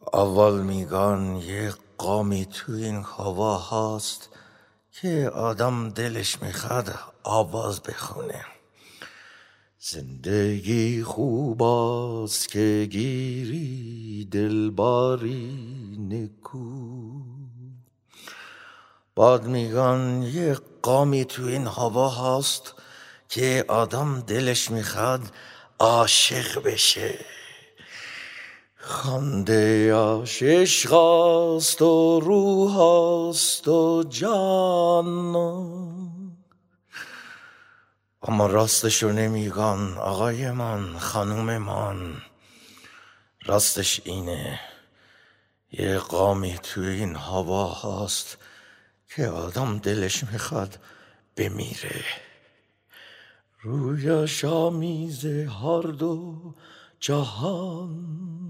اول میگن یه قامی تو این هوا هست که آدم دلش میخواد آواز بخونه. زندگی خوب است که گیری دلباری نکو. بعد میگن یه قامی تو این هوا هست که آدم دلش میخواد عاشق بشه. خنده عشق است و روح است و جان، اما راستشو نمیگن آقای من، خانوم من. راستش اینه یه قامی تو این هوا هست که آدم دلش میخواد بمیره. رویش آمیزه هر دو جهان.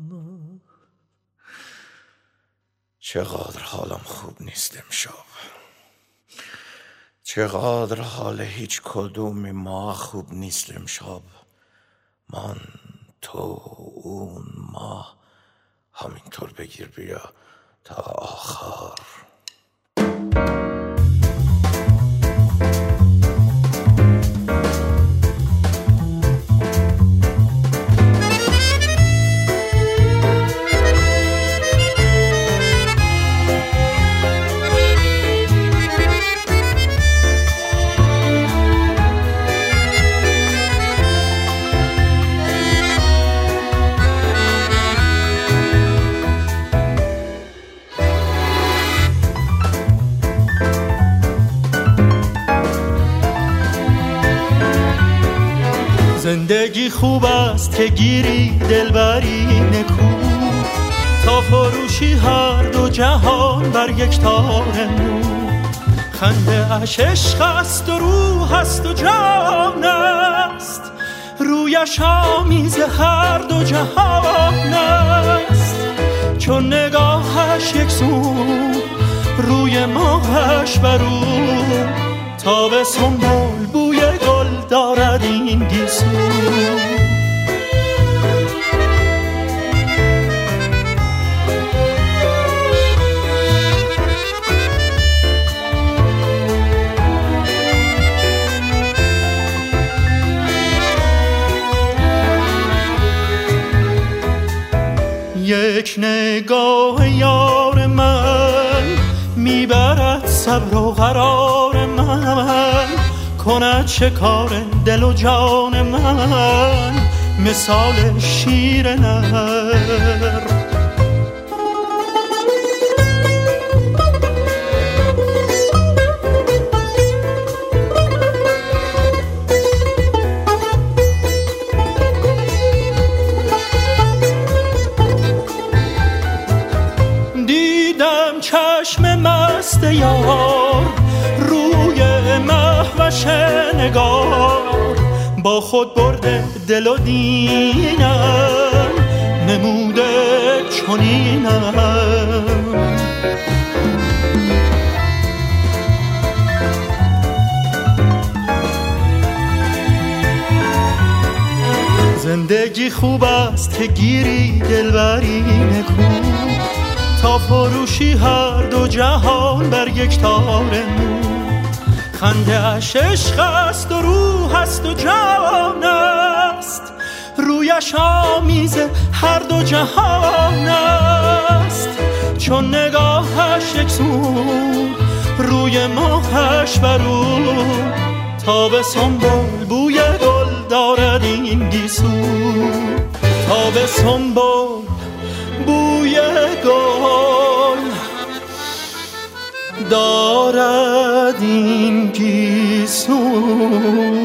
چقدر حالم خوب نیست امشب، چقدر حال هیچ کدوم ما خوب نیست امشب. من، تو، اون، ما، همینطور بگیر بیا تا آخر. زندگی خوب است که گیری دلبری نکو، تا فروشی هر دو جهان بر یک تار مو. خنده اش عشق است و روح است و جان است، رویش آمیز هر دو جهان است. چون نگاهش یک سو، روی ماهش برو. تاب سنبل بوی گل دارد این گیسو. یک نگاه یار من میبرد صبر و قرار من، کند شکار دل و جان من مثال شیر نر. دیدم چشم مست یار روی مهوش نگار، با خود برده دل و دینم نموده چنینم. زندگی خوب است که گیری دلبری نکو، تا فروشی هر دو جهان بر یک تار مو. خنده اش عشق است و روح است و جان است، رویش آمیز هر دو جهان است. چون نگاهش یک سو، روی ماهش برو. تاب سنبل بوی گل دارد این گیسو. تاب سنبل بوی گل دارد این گیسو.